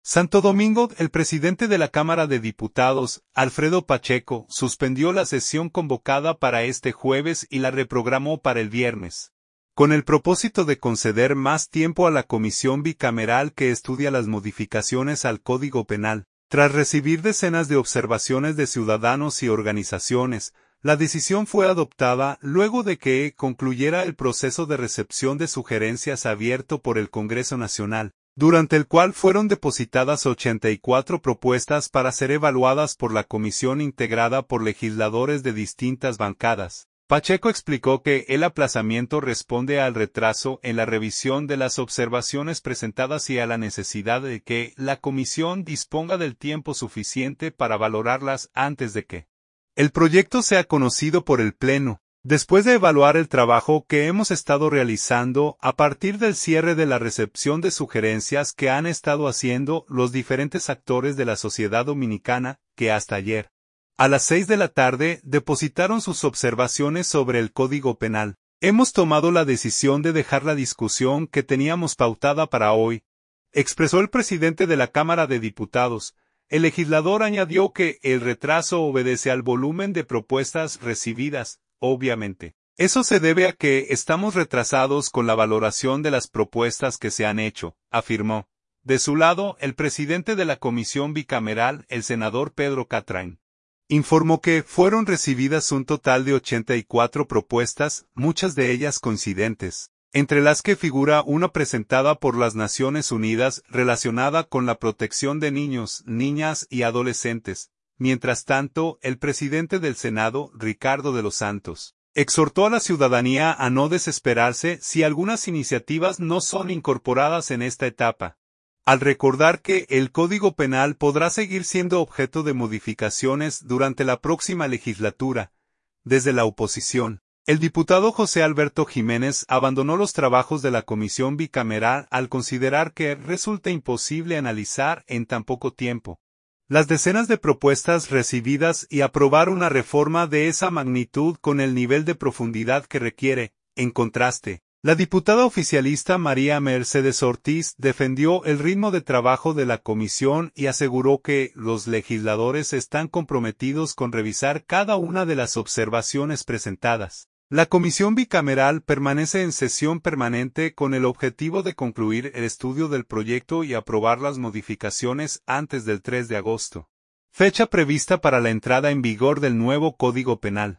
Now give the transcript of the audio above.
Santo Domingo, el presidente de la Cámara de Diputados, Alfredo Pacheco, suspendió la sesión convocada para este jueves y la reprogramó para el viernes, con el propósito de conceder más tiempo a la comisión bicameral que estudia las modificaciones al Código Penal. Tras recibir decenas de observaciones de ciudadanos y organizaciones, la decisión fue adoptada luego de que concluyera el proceso de recepción de sugerencias abierto por el Congreso Nacional, durante el cual fueron depositadas 84 propuestas para ser evaluadas por la comisión integrada por legisladores de distintas bancadas. Pacheco explicó que el aplazamiento responde al retraso en la revisión de las observaciones presentadas y a la necesidad de que la comisión disponga del tiempo suficiente para valorarlas antes de que el proyecto sea conocido por el Pleno. Después de evaluar el trabajo que hemos estado realizando a partir del cierre de la recepción de sugerencias que han estado haciendo los diferentes actores de la sociedad dominicana, que hasta ayer, a las 6 de la tarde, depositaron sus observaciones sobre el Código Penal, hemos tomado la decisión de dejar la discusión que teníamos pautada para hoy, expresó el presidente de la Cámara de Diputados. El legislador añadió que el retraso obedece al volumen de propuestas recibidas. Obviamente, eso se debe a que estamos retrasados con la valoración de las propuestas que se han hecho, afirmó. De su lado, el presidente de la comisión bicameral, el senador Pedro Catrain, informó que fueron recibidas un total de 84 propuestas, muchas de ellas coincidentes, entre las que figura una presentada por las Naciones Unidas relacionada con la protección de niños, niñas y adolescentes. Mientras tanto, el presidente del Senado, Ricardo de los Santos, exhortó a la ciudadanía a no desesperarse si algunas iniciativas no son incorporadas en esta etapa, al recordar que el Código Penal podrá seguir siendo objeto de modificaciones durante la próxima legislatura. Desde la oposición, el diputado José Alberto Jiménez abandonó los trabajos de la comisión bicameral al considerar que resulta imposible analizar en tan poco tiempo las decenas de propuestas recibidas y aprobar una reforma de esa magnitud con el nivel de profundidad que requiere. En contraste, la diputada oficialista María Mercedes Ortiz defendió el ritmo de trabajo de la comisión y aseguró que los legisladores están comprometidos con revisar cada una de las observaciones presentadas. La comisión bicameral permanece en sesión permanente con el objetivo de concluir el estudio del proyecto y aprobar las modificaciones antes del 3 de agosto, fecha prevista para la entrada en vigor del nuevo Código Penal.